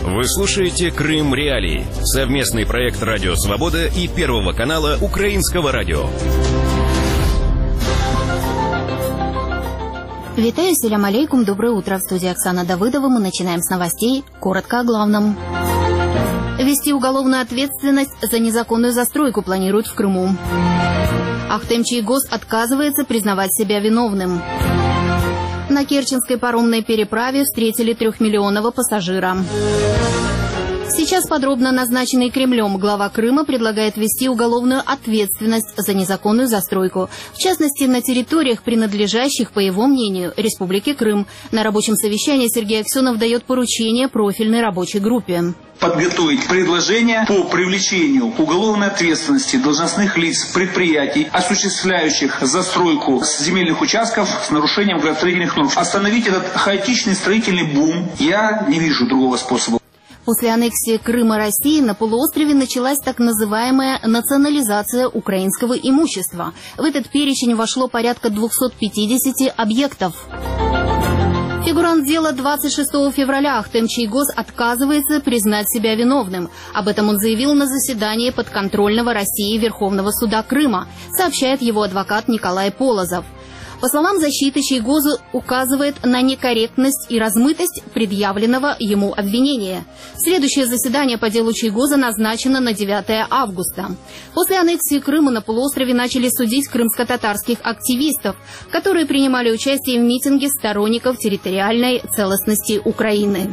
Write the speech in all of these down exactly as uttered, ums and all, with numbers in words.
Вы слушаете «Крым Реалии» — совместный проект «Радио Свобода» и Первого канала Украинского радио. Витаю, селям алейкум, доброе утро. В студии Оксана Давыдова. Мы начинаем с новостей. Коротко о главном. Ввести уголовную ответственность за незаконную застройку планируют в Крыму. Ахтемчийгоз отказывается признавать себя виновным. На Керченской паромной переправе встретили трехмиллионного пассажира. Сейчас подробно назначенный Кремлем глава Крыма предлагает ввести уголовную ответственность за незаконную застройку. В частности, на территориях, принадлежащих, по его мнению, Республике Крым. На рабочем совещании Сергей Аксенов дает поручение профильной рабочей группе. Подготовить предложение по привлечению к уголовной ответственности должностных лиц предприятий, осуществляющих застройку земельных участков с нарушением градостроительных норм. Остановить этот хаотичный строительный бум я не вижу другого способа. После аннексии Крыма России на полуострове началась так называемая национализация украинского имущества. В этот перечень вошло порядка двухсот пятидесяти объектов. Фигурант дела двадцать шестого февраля Ахтемчийгоз отказывается признать себя виновным. Об этом он заявил на заседании подконтрольного России Верховного суда Крыма, сообщает его адвокат Николай Полозов. По словам защиты, Чийгозу указывает на некорректность и размытость предъявленного ему обвинения. Следующее заседание по делу Чийгоза назначено на девятое августа. После аннексии Крыма на полуострове начали судить крымско-татарских активистов, которые принимали участие в митинге сторонников территориальной целостности Украины.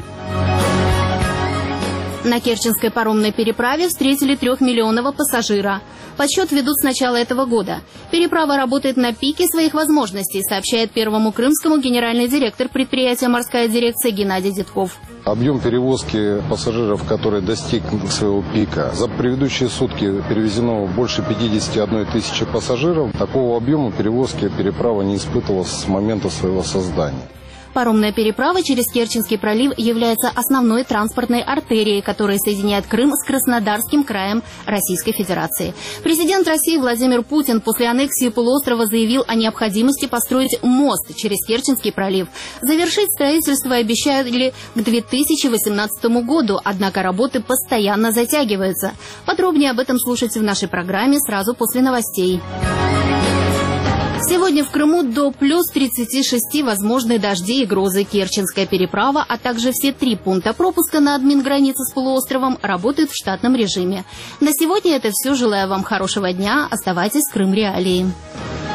На Керченской паромной переправе встретили трехмиллионного пассажира. Подсчет ведут с начала этого года. Переправа работает на пике своих возможностей, сообщает Первому Крымскому генеральный директор предприятия «Морская дирекция» Геннадий Детков. Объем перевозки пассажиров, который достиг своего пика, за предыдущие сутки перевезено больше пятидесяти одной тысячи пассажиров. Такого объема перевозки переправа не испытывала с момента своего создания. Паромная переправа через Керченский пролив является основной транспортной артерией, которая соединяет Крым с Краснодарским краем Российской Федерации. Президент России Владимир Путин после аннексии полуострова заявил о необходимости построить мост через Керченский пролив. Завершить строительство обещали к две тысячи восемнадцатому году, однако работы постоянно затягиваются. Подробнее об этом слушайте в нашей программе сразу после новостей. Сегодня в Крыму до плюс тридцати шести возможны дожди и грозы. Керченская переправа, а также все три пункта пропуска на админгранице с полуостровом работают в штатном режиме. На сегодня это все. Желаю вам хорошего дня. Оставайтесь с Крым Реалии.